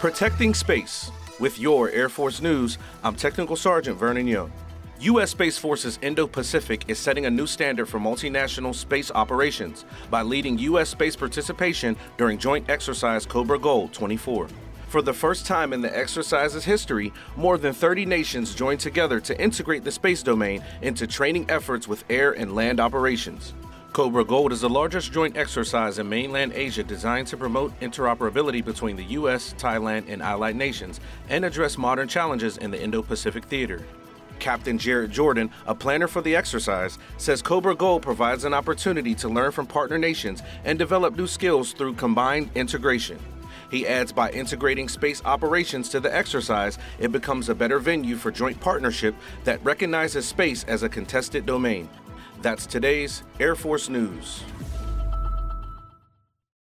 Protecting Space. With your Air Force News, I'm Technical Sergeant Vernon Young. U.S. Space Force's Indo-Pacific is setting a new standard for multinational space operations by leading U.S. space participation during Joint Exercise Cobra Gold 24. For the first time in the exercise's history, more than 30 nations joined together to integrate the space domain into training efforts with air and land operations. Cobra Gold is the largest joint exercise in mainland Asia designed to promote interoperability between the U.S., Thailand, and allied nations and address modern challenges in the Indo-Pacific theater. Captain Jared Jordan, a planner for the exercise, says Cobra Gold provides an opportunity to learn from partner nations and develop new skills through combined integration. He adds by integrating space operations to the exercise, it becomes a better venue for joint partnership that recognizes space as a contested domain. That's today's Air Force News.